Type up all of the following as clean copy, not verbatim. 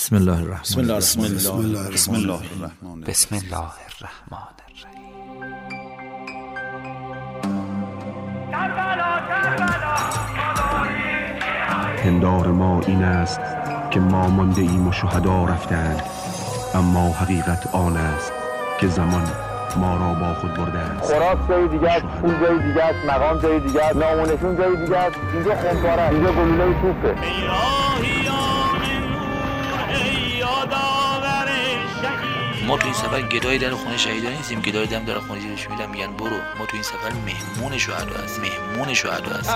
بسم الله الرحمن بسم الله الرحیم. بسم الله الرحمن بسم الله الرحمن الرحیم. پندار ما این است که ما مانده ایم و شهدا رفتند، اما حقیقت آن است که زمان ما را با خود برده است. خوراک جای دیگه است، پول جای دیگه است، مقام جای دیگه است، نامونشون جای دیگه است. اینجا خمپاره است، اینجا گلوله توپه. ما تو این سفر گدای در خونه شهیدا نیستیم، گدای دم در خونه جیرش میرم میگن برو. ما تو این سفر مهمون شهدا هست، مهمون شهدا هست.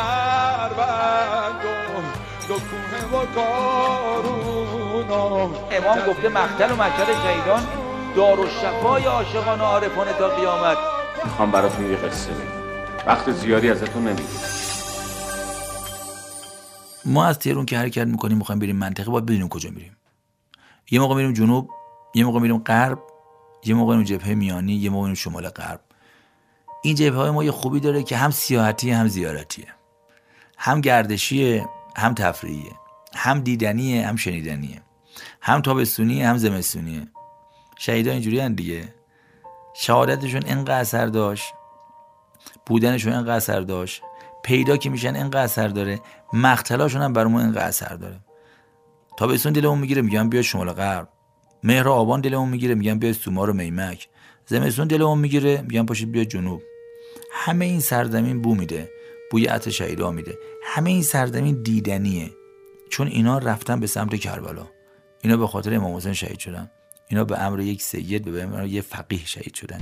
امام گفته مقتل و مشهد شهیدان دارالشفای عاشقان و عارفان تا قیامت. میخوام براتون یه قصه بگم، وقت زیادی ازتون نمیگیرم. ما از تهران که حرکت میکنیم میخوایم بریم منطقه، باید بدونیم کجا میریم. یه موقع میریم جنوب، یه موقع میریم غرب، یه موقع میریم جبهه میانی، یه موقع میریم شمال غرب. این جبهه‌های ما یه خوبی داره که هم سیاحتیه هم زیارتیه، هم گردشیه هم تفریحیه، هم دیدنیه هم شنیدنیه، هم تابستونیه هم زمستونیه. شهیدا اینجوری هن دیگه. شهادتشون اینقدر اثر داشت، بودنشون اینقدر اثر داشت، پیدا که میشن اینقدر اثر داره، مقتلاشون هم برامون اینقدر اثر داره. تابستون دلمون میگیره میگن بیا شمال غرب، مهر و آبان دلمون میگیره میگن بیا سومار و میمک، زمستون دلمون میگیره میگن پاشید بیا جنوب. همه این سرزمین بو میده، بوی عطر شهیدا میده. همه این سرزمین دیدنیه، چون اینا رفتن به سمت کربلا. اینا به خاطر امام حسین شهید شدن، اینا به امر یک سید، به امر یک فقیه شهید شدن.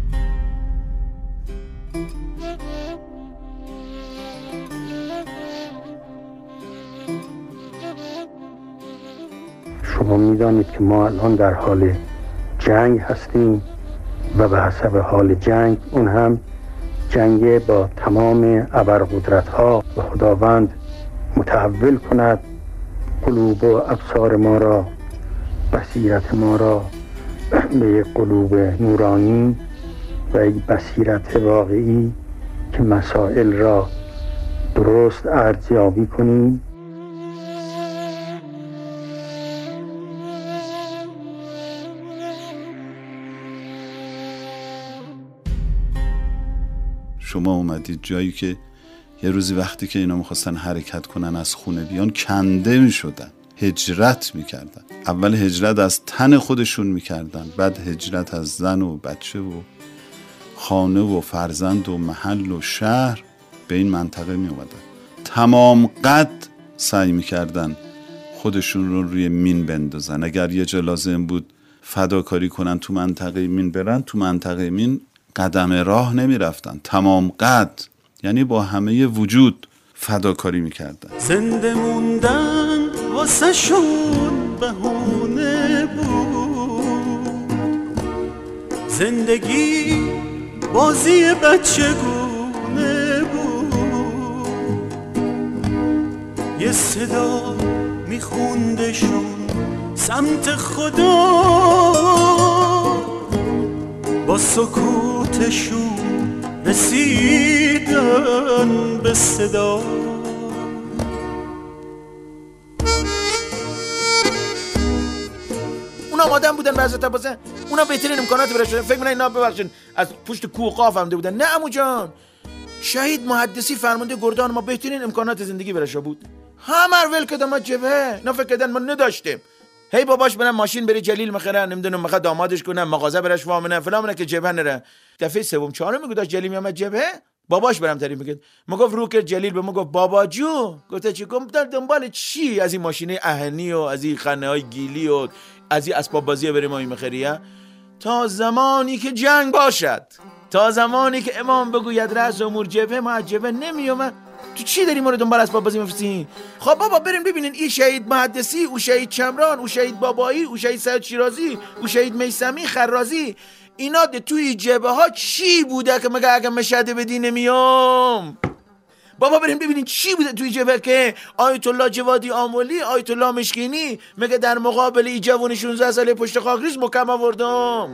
شما میدانید که ما الان در حال جنگ هستیم و به حسب حال جنگ، اون هم جنگ با تمام ابرقدرت ها، و خداوند متحول کند قلوب و ابصار ما را، بصیرت ما را به یک قلوب نورانی و یک بصیرت واقعی که مسائل را درست ارزیابی کنیم. شما اومدید جایی که یه روزی وقتی که اینا میخواستن حرکت کنن از خونه بیان، کنده میشدن، هجرت میکردن. اول هجرت از تن خودشون میکردن، بعد هجرت از زن و بچه و خانه و فرزند و محل و شهر به این منطقه میومدن. تمام قد سعی میکردن خودشون رو روی مین بندازن. اگر یه جا لازم بود فداکاری کنن تو منطقه مین برن، تو منطقه مین قدم راه نمی رفتن. تمام قد، یعنی با همه وجود فداکاری میکردن. زنده موندن واسه شون بهونه بود، زندگی بازی بچگونه بود، یه صدا میخوندشون سمت خدا، با سکوتشون رسیدن به صدا. اونا آدم بودن بعضی تبازه، اونا بهترین امکانات براشون. فکر می‌کنن اینا ببخشید از پشت کوه قاف آمده بودن. نه عمو جان، شهید محدثی فرمانده گردان ما بهترین امکانات زندگی براش بود. همه ول کردن ما جبهه، نه فکر کردن ما نداشتیم. هی باباش برن ماشین بری جلیل مخره، نمیدونم میخواد دامادش کنه، مغازه براش وامنه فلان، نه که جبهه نره. دفعه سوم چهارم میگه داش جلیل میامد جبهه، باباش برام تعریف میکرد. میگفت رو که جلیل به ما گفت بابا جو، گفت چی گفت در دنبال چی؟ از این ماشینه اهنی و از این خنه های گیلی و از این اسباب بازی بریم ما میخریه، تا زمانی که جنگ باشد، تا زمانی که امام بگوید رأس امور جبهه، ما از جبهه نمیومد. تو چی داری ما رو دنبال اسباب بازی میفرستی؟ خب بابا بریم ببینین این شهید محدثی، او شهید چمران، او شهید بابایی، او شهید سید شیرازی، او شهید میثمی خرازی، اینا توی جبهه ها چی بوده که مگه اگه مشهد بدی نمیام؟ بابا بریم ببینین چی بوده توی جبهه که آیت الله جوادی آملی، آیت الله مشکینی مگه در مقابل ای جوان 16 ساله پشت خاکریز مکم آوردم.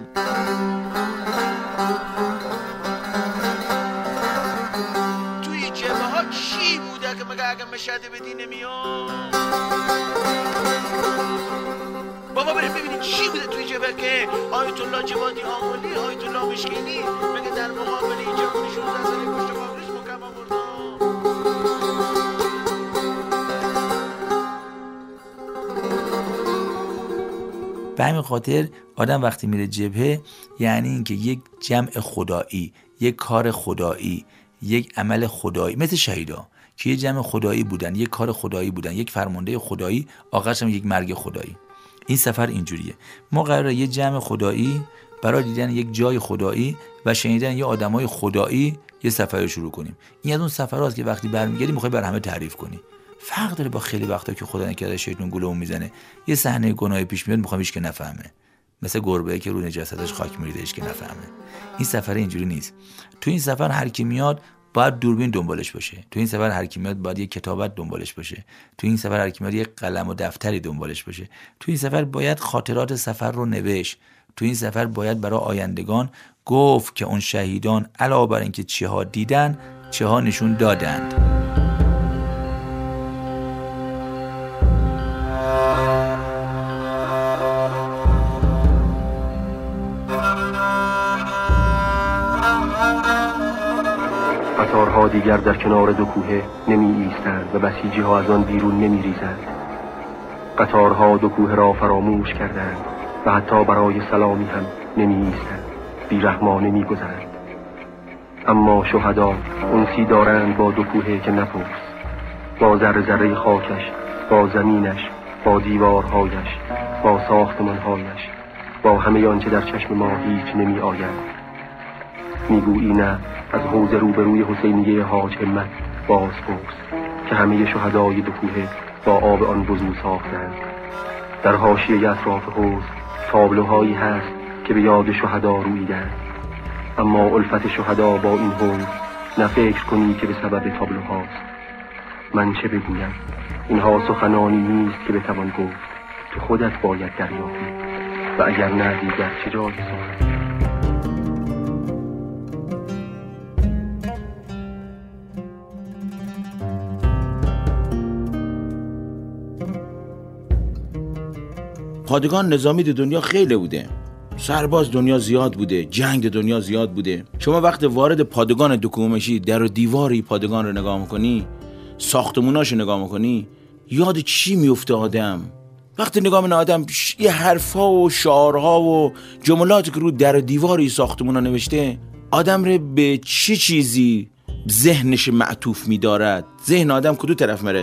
توی جبهه ها چی بوده که مگه اگه مشهد بدی نمیام؟ چی بوده توی جبهه که آیت الله جوادی آملی، آیت الله مشکینی مگه در مقابل این جوانی 16 ساله کشته قابلش مکم آورد؟ به همین خاطر آدم وقتی میره جبهه یعنی اینکه یک جمع خدایی، یک کار خدایی، یک عمل خدایی، مثل شهیدا که یه جمع خدایی بودن، یک کار خدایی بودن، یک فرمانده خدایی، آخرش هم یک مرگ خدایی. این سفر اینجوریه. ما قراره یه جمع خدایی برای دیدن یک جای خدایی و شنیدن یه آدمای خدایی یه سفر رو شروع کنیم. این از اون سفراست که وقتی برمیگردی میخوای بر همه تعریف کنی. فرق داره با خیلی وقتا که خدا نکرده شیطان گولمون میزنه، یه صحنه گناهی پیش میاد میخوام هیچ که نفهمه، مثل گربه‌ای که رو نجاستش خاک میریزه هیچ که نفهمه. این سفر اینجوری نیست. تو این سفر هر کی میاد باید دوربین دنبالش باشه. تو این سفر هر کی میاد باید یه کتابت دنبالش باشه. تو این سفر هر کی میاد یه قلم و دفتری دنبالش باشه. تو این سفر باید خاطرات سفر رو نوشت. تو این سفر باید برای آیندگان گفت که اون شهیدان علاوه بر اینکه چه ها دیدن، چه ها نشون دادند. قطارها دیگر در کنار دو کوه نمی ایستند و بسیجی ها از آن بیرون نمی ریزند. قطارها دو کوه را فراموش کردند و حتی برای سلامی هم نمی ایستند، بیرحمانه می گذرند. اما شهدا انسی دارند با دو کوه که نپرس، با ذره ذره خاکش، با زمینش، با دیوارهایش، با ساختمانهایش، با همه آنچه در چشم ما هیچ نمی آید. میگویی نه، از حوض روبروی حسینیه حاج همت باز پرس که همه شهدای دو کوه با آب آن وضو ساختند. در حاشیه اطراف حوض تابلوهایی هست که به یاد شهدا رویدند، اما الفت شهدا با این حوض نه فکر کنی که به سبب تابلوهاست. من چه بگویم؟ اینها سخنانی نیست که بتوان گفت، که خودت باید دریابی و اگر نه دیگر چه جای سخن. پادگان نظامی دنیا خیلی بوده، سرباز دنیا زیاد بوده، جنگ دنیا زیاد بوده. شما وقتی وارد پادگان دکوه میشی، در و دیواری پادگان رو نگاه میکنی، ساختموناشو نگاه میکنی، یاد چی میفته آدم؟ وقتی نگاه میکنه آدم یه حرفا و شعارها و جملاتی که رو در و دیواری ساختمونا نوشته، آدم رو به چه چیزی ذهنش معطوف میدارد؟ ذهن آدم کدو طرف مره؟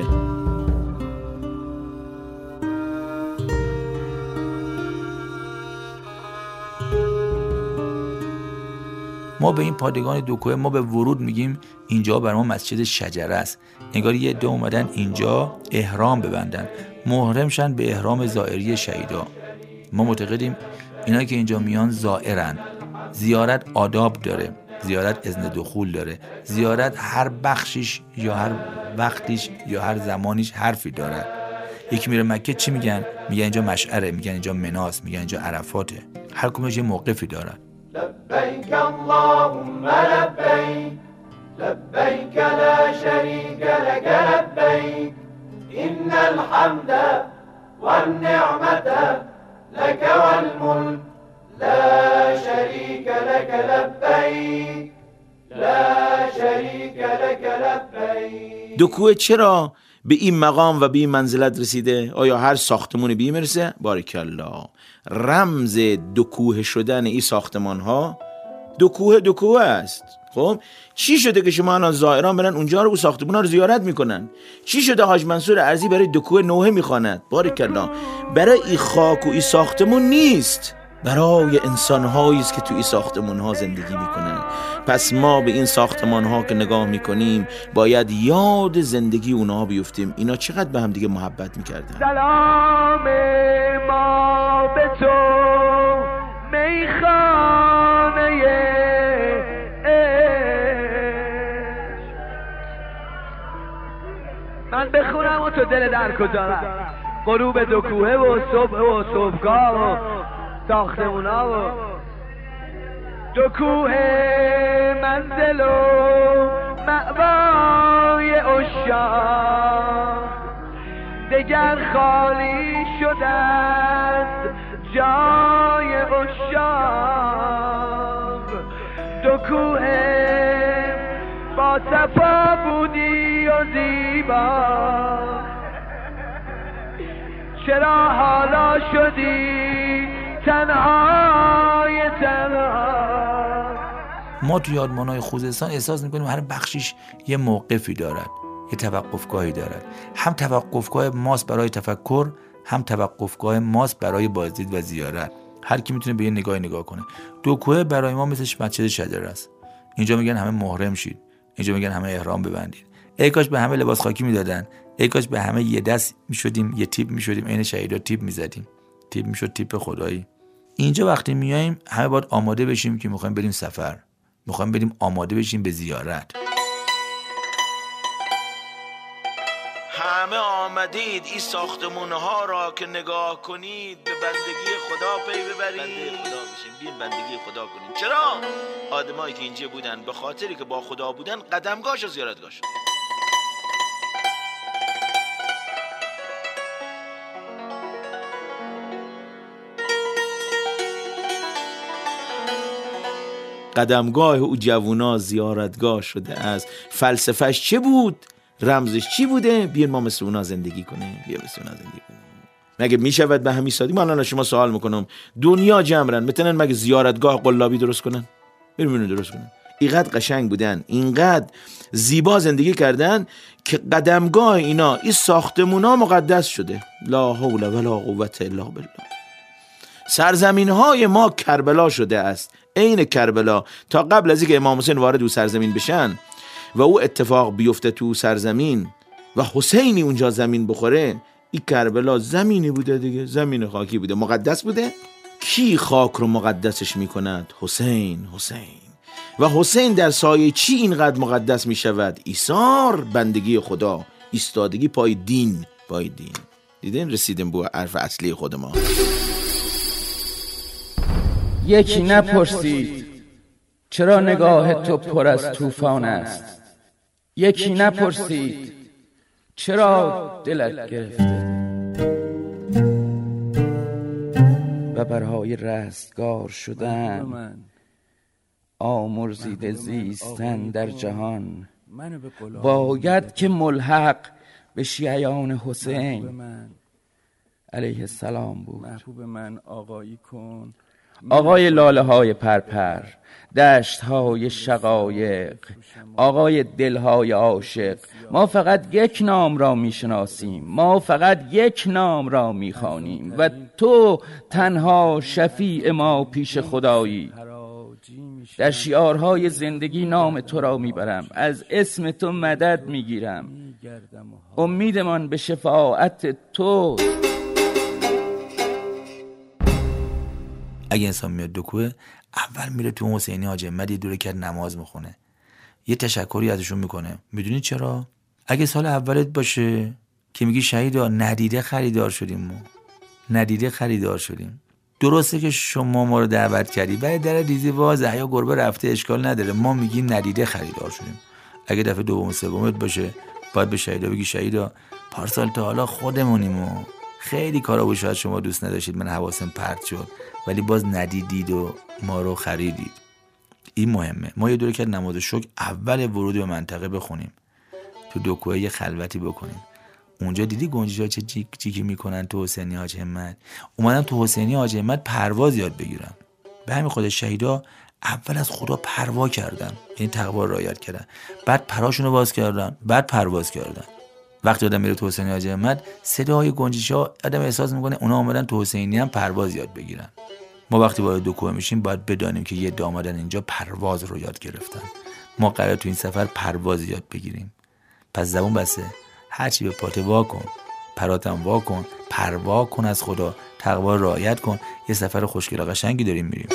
ما به این پادگان دوکوه ما به ورود میگیم اینجا بر ما مسجد شجره است. انگار یه عده اومدن اینجا احرام ببندن، محرم شن به احرام زائری شهیدا. ما معتقدیم اینا که اینجا میان زائرن. زیارت آداب داره، زیارت اذن دخول داره، زیارت هر بخشش یا هر وقتش یا هر زمانش حرفی داره. یکی میره مکه چی میگن؟ میگن اینجا مشعره، میگن اینجا مناس، میگن اینجا عرفاته. هر کدومش یه موقفی داره. لبيك اللهم لبيك لبيك لا شريك لك لبيك إن الحمد والنعمة لك والملك لا شريك لك لبيك لا شريك لك لبيك. دکوه چرا به این مقام و به این منزلت رسیده؟ آیا هر ساختمونی به این مرسه؟ باریکالله. رمز دکوه شدن این ساختمان ها دکوه است. خب چی شده که شما الان زائران برن اونجا رو و ساختمان ها رو زیارت میکنن؟ چی شده حاج منصور ارزی برای دکوه نوحه میخواند؟ باریکالله. برای این خاک و این ساختمون نیست، برای انسان‌هایی است که تو این ساختمان‌ها زندگی می‌کنن. پس ما به این ساختمان‌ها که نگاه می‌کنیم باید یاد زندگی اونها بیفتیم. اینا چقدر به هم دیگه محبت می‌کردن. سلام ما به تو میخانه من بخونم و تو دل در کجارم. غروب دو کوه و صبح و صبحگاه و ساختمونا و دو کوه منزل و مأوای عشاق دگر خالی شدند جای اشاق دو کوه با صفا بودی و زیبا چرا حالا شدی تنهای تنها. ما تو یادمان‌های خوزستان احساس می‌کنیم هر بخشیش یه موقفی دارد، یه توقفگاهی دارد. هم توقفگاه ماست برای تفکر، هم توقفگاه ماست برای بازدید و زیارت. هر کی میتونه به یه نگاه کنه. دو کوه برای ما مثل مسجد شجره است. اینجا میگن همه محرم شید، اینجا میگن همه احرام ببندید. ای کاش به همه لباس خاکی میدادن، ای کاش به همه یه دست میشدیم، یه تیپ میشدیم، عین شهیدا تیپ میزدیم. تیپ میشد تیپ خدایی. اینجا وقتی میایم همه باید آماده بشیم که میخوایم بریم سفر، میخوایم بریم آماده بشیم به زیارت. همه آمدید این ساختمونها را که نگاه کنید به بندگی خدا پی ببرید. بنده خدا بشیم، بیاین بندگی خدا کنید. چرا؟ آدمایی که اینجا بودن به خاطری که با خدا بودن قدمگاهش و زیارتگاهش. قدمگاه او جوونا زیارتگاه شده است. فلسفهش چه بود؟ رمزش چی بوده؟ بیاین ما مثل اونا زندگی کنیم. بیا مثل اونا زندگی کنیم. مگه میشود به همین سادگی؟ من الان شما سوال میکنم، دنیا جمعن میتونن مگه زیارتگاه قلابی درست کنن؟ بریم درست کنن. اینقدر قشنگ بودن، اینقدر زیبا زندگی کردن که قدمگاه اینا این ساختمونا مقدس شده. لا حول ولا قوة الا بالله. سرزمین های ما کربلا شده است، عین کربلا. تا قبل از اینکه امام حسین وارد او سرزمین بشن و او اتفاق بیفته تو سرزمین و حسینی اونجا زمین بخوره، این کربلا زمینی بوده دیگه، زمین خاکی بوده، مقدس بوده. کی خاک رو مقدسش میکند؟ حسین. و حسین در سایه چی اینقدر مقدس میشود؟ ایثار، بندگی خدا، ایستادگی پای دین. دیدین رسیدیم به حرف اصلی خود ما. یکی نپرسید چرا نگاه تو پر از طوفان است. یکی نپرسید چرا دلت گرفته و برای رستگار شدن آمرزیده زیستن در جهان باید که ملحق به شیعیان حسین علیه السلام بود. محبوب من آقایی کن، آقای لاله های پرپر، دشت های شقایق، آقای دل های عاشق. ما فقط یک نام را میشناسیم، ما فقط یک نام را میخوانیم و تو تنها شفیع ما پیش خدایی. در شعارهای زندگی نام تو را میبرم، از اسم تو مدد میگیرم، امیدمان به شفاعت تو. اگه انسان میاد دو کوه، اول میره تو حسینی حاج احمد یه دوره کرد نماز میخونه، یه تشکری ازشون میکنه. میدونی چرا؟ اگه سال اولت باشه که میگی شهیدا ندیده خریدار شدیم. درسته که شما ما رو دعوت کردی، ولی در دیزی واضحه یا گربه رفته اشکال نداره، ما میگیم ندیده خریدار شدیم. اگه دفعه دوم سومت باشه باید به شهیدا بگی شهیدا پارسال تا حالا خودمونیم و خیلی کارا بود شاید شما دوست نداشتید، من حواسم پرت شد، ولی باز ندیدید و ما رو خریدید. این مهمه. ما یه دوره که نماز شکر اول ورود به منطقه بخونیم، تو دو کوه یه خلوتی بکنیم. اونجا دیدی گنجشا چه جیکی میکنن تو حسینی حاج همت؟ اومدن تو حسینی حاج همت پرواز یاد بگیرن. به همین خود شهیدا اول از خدا پروا کردن، یعنی تقوا رعایت کردن، بعد پراشونو باز کردن، بعد پرواز کردن. وقتی آدم میره تو حسینی حاج همت، صدای گنجشا آدم احساس میکنه اونا اومدن تو حسینی هم پرواز یاد بگیرن. ما وقتی وارد دو کوه میشیم باید بدانیم که یه دامادن اینجا پرواز رو یاد گرفتن. ما قراره تو این سفر پرواز یاد بگیریم. پس زبون بسه، هرچی به پات وا کن، پراتم وا کن، پروا کن از خدا، تقوا رعایت کن. یه سفر خوشگل و قشنگی داریم میریم.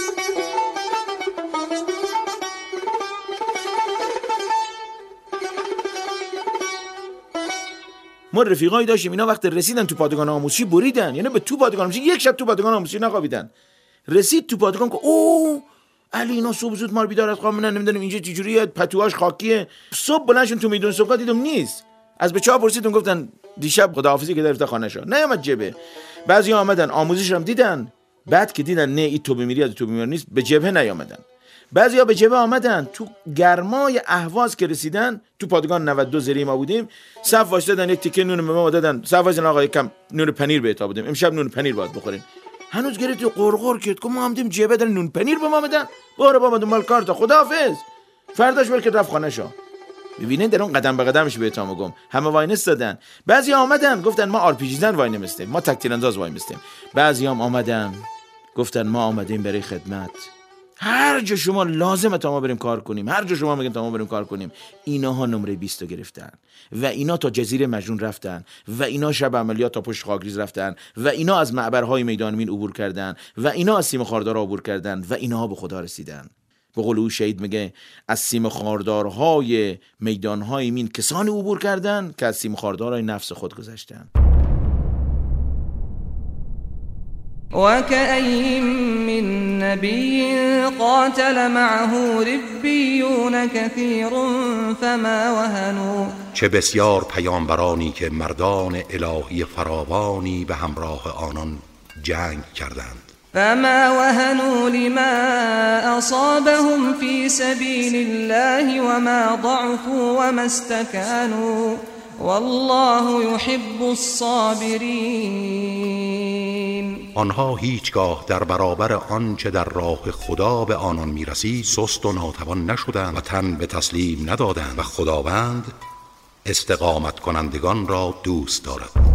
ما رفیقایی داشتیم اینا وقتی رسیدن تو پادگان آموزشی بریدن، یعنی به تو پادگان آموزشی یک شب تو پادگان آموزشی نخوابیدن. رسید تو پادگان که او علی اینا صبح زود ما رو بیدار از خواب میدن، نمیدونم اینجا چجوریه، پتوهاش خاکیه. صبح بلندشون تو میدون صبح دیدم نیست. از بچه‌ها پرسیدم گفتن دیشب خداحافظی که در خانه شو نیامد جبه. بعضی آمدن آموزش هم دیدن، بعد که دیدن نه این تو بمیری از تو بمیری نیست، به جبهه نیامدن. بعضیا به جبهه آمدن، تو گرمای اهواز که رسیدن، تو پادگان 92 زیر ما بودیم، صف وایسادن، یک تیکه نون به ما دادن، صف وایسادن آقا یکم نون پنیر بهتا بدیم، امشب نون پنیر باید بخورین. هنوز گرفت قرقر کرد که ما هم دیم جبهه دارن نون پنیر به ما بدن، باره بابا دنبال کار تا خداحافظ. فرداش ول که رفت خانه شو. ببینین در اون قدم به قدمش بهتام گم، همه وای نستادن. بعضی آمدن گفتن ما آر پی جی زن وای نمیستیم، ما تک تیرانداز وای میستیم. بعضی هم آمدن گفتن ما آمدیم برای خدمت، هر جا شما لازمه تا ما بریم کار کنیم، هر جا شما میگن تا ما بریم کار کنیم. ایناها نمره 20 گرفتن و اینا تا جزیره مجنون رفتن و اینا شب عملیات تا پشت خاکریز رفتن و اینا از معبرهای میدان امین عبور کردن و اینا از سیم خاردار عبور کردن و اینها به خدا رسیدن. به قول او شهید میگه از سیم خاردارهای میدانهای امین کسانی عبور کردن که از سیم خاردارهای نفس خود گذشتن. وكأين من نبي قاتل معه ربيون كثير فما وهنوا. چه بسیار پیامبرانی که مردان الهی فراوانی به همراه آنان جنگ کردند. فما وهنوا لما أصابهم في سبيل الله وما ضعفوا وما استكانوا والله يحب الصابرین. آنها هیچگاه در برابر آنچه در راه خدا به آنان میرسید سست و ناتوان نشدند و تن به تسلیم ندادند و خداوند استقامت کنندگان را دوست دارد.